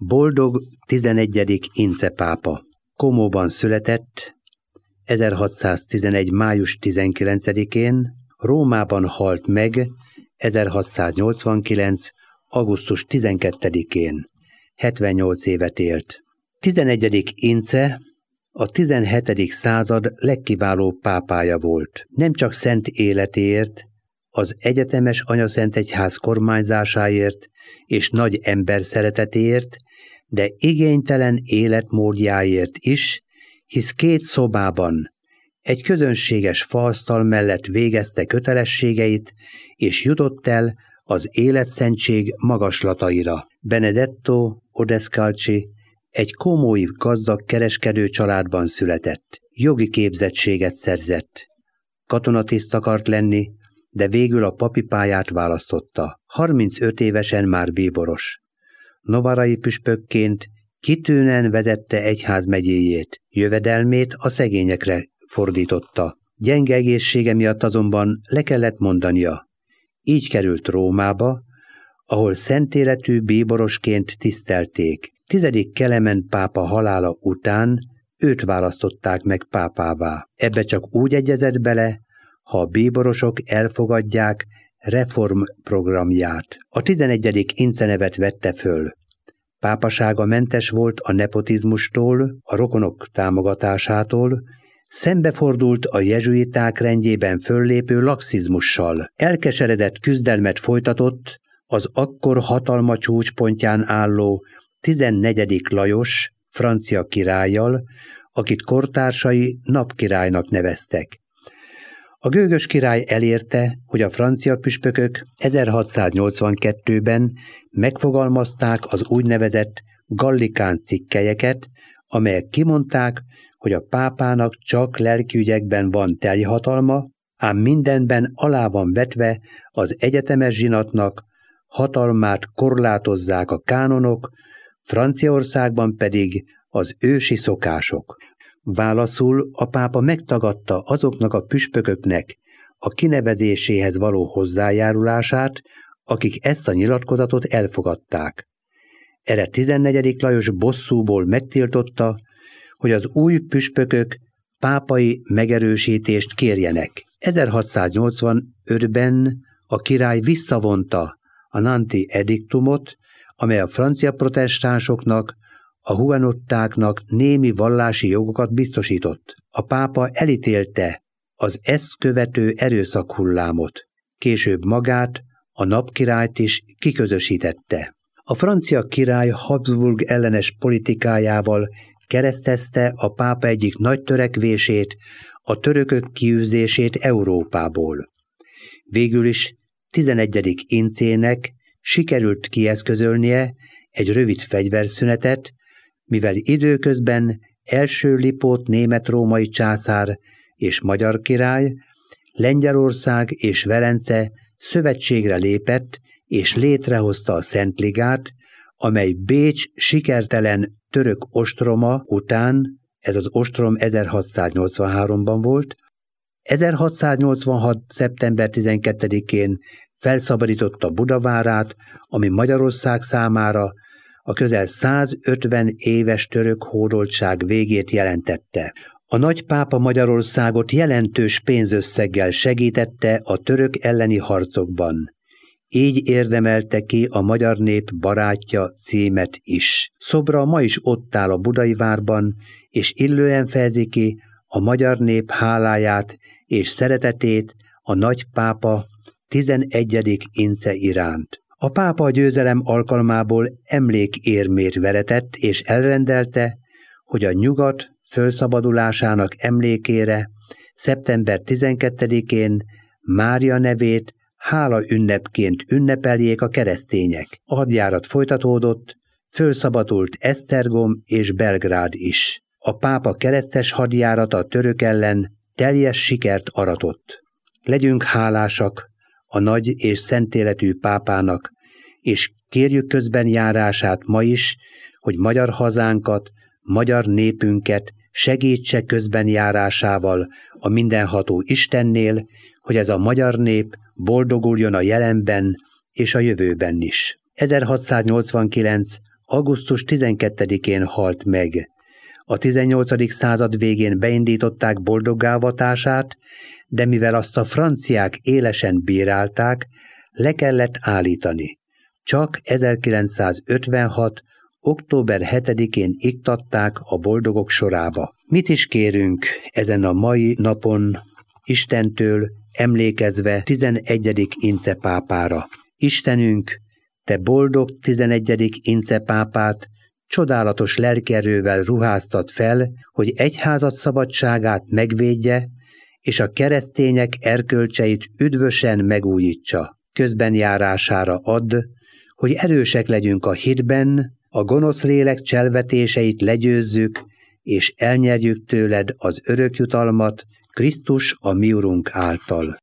Boldog 11. Ince pápa. Comóban született 1611. május 19-én, Rómában halt meg 1689. augusztus 12-én. 78 évet élt. 11. Ince a 17. század legkiválóbb pápája volt. Nem csak szent életéért, az egyetemes anyaszentegyház kormányzásáért és nagy ember szeretetéért, de igénytelen életmódjáért is, hisz 2 szobában, egy közönséges faasztal mellett végezte kötelességeit, és jutott el az életszentség magaslataira. Benedetto Odescalchi egy komói gazdag kereskedő családban született. Jogi képzettséget szerzett. Katonatiszt akart lenni, de végül a papi pályát választotta. 35 évesen már bíboros. Novarai püspökként kitűnően vezette egyházmegyéjét, jövedelmét a szegényekre fordította. Gyenge egészsége miatt azonban le kellett mondania. Így került Rómába, ahol szentéletű bíborosként tisztelték. 10. Kelemen pápa halála után őt választották meg pápává. Ebbe csak úgy egyezett bele, ha a bíborosok elfogadják reformprogramját. A 11. Ince nevet vette föl. Pápasága mentes volt a nepotizmustól, a rokonok támogatásától, szembefordult a jezsuiták rendjében föllépő laxizmussal. Elkeseredett küzdelmet folytatott az akkor hatalma csúcspontján álló 14. Lajos francia királlyal, akit kortársai napkirálynak neveztek. A gőgös király elérte, hogy a francia püspökök 1682-ben megfogalmazták az úgynevezett gallikán cikkelyeket, amelyek kimondták, hogy a pápának csak lelkiügyekben van teljhatalma, ám mindenben alá van vetve az egyetemes zsinatnak, hatalmát korlátozzák a kánonok, Franciaországban pedig az ősi szokások. Válaszul a pápa megtagadta azoknak a püspököknek a kinevezéséhez való hozzájárulását, akik ezt a nyilatkozatot elfogadták. Erre 14. Lajos bosszúból megtiltotta, hogy az új püspökök pápai megerősítést kérjenek. 1685-ben a király visszavonta a Nanti ediktumot, amely a francia protestánsoknak, a hugenottáknak némi vallási jogokat biztosított. A pápa elítélte az ezt követő erőszakhullámot. Később magát, a napkirályt is kiközösítette. A francia király Habsburg ellenes politikájával keresztezte a pápa egyik nagy törekvését, a törökök kiűzését Európából. Végül is 11. Incének sikerült kieszközölnie egy rövid fegyverszünetet, mivel időközben első Lipót német-római császár és magyar király, Lengyelország és Velence szövetségre lépett és létrehozta a Szentligát, amely Bécs sikertelen török ostroma után, ez az ostrom 1683-ban volt, 1686. szeptember 12-én felszabadította Budavárát, ami Magyarország számára a közel 150 éves török hódoltság végét jelentette. A nagypápa Magyarországot jelentős pénzösszeggel segítette a török elleni harcokban. Így érdemelte ki a magyar nép barátja címet is. Szobra ma is ott áll a Budai várban, és illően fejezi ki a magyar nép háláját és szeretetét a nagypápa 11. Ince iránt. A pápa a győzelem alkalmából emlékérmét veretett és elrendelte, hogy a nyugat fölszabadulásának emlékére szeptember 12-én Mária nevét hála ünnepként ünnepeljék a keresztények. A hadjárat folytatódott, fölszabadult Esztergom és Belgrád is. A pápa keresztes hadjárata a török ellen teljes sikert aratott. Legyünk hálásak a nagy és szentéletű pápának, és kérjük közben járását ma is, hogy magyar hazánkat, magyar népünket segítse közben járásával a mindenható Istennél, hogy ez a magyar nép boldoguljon a jelenben és a jövőben is. 1689. augusztus 12-én halt meg. A 18. század végén beindították boldoggávatását, de mivel azt a franciák élesen bírálták, le kellett állítani. Csak 1956. október 7-én iktatták a boldogok sorába. Mit is kérünk ezen a mai napon Istentől, emlékezve 11. Ince pápára? Istenünk, te boldog 11. Ince pápát csodálatos lelkerővel ruháztat fel, hogy egyházad szabadságát megvédje, és a keresztények erkölcseit üdvösen megújítsa. Közbenjárására add, hogy erősek legyünk a hitben, a gonosz lélek cselvetéseit legyőzzük, és elnyerjük tőled az örök jutalmat Krisztus a mi Urunk által.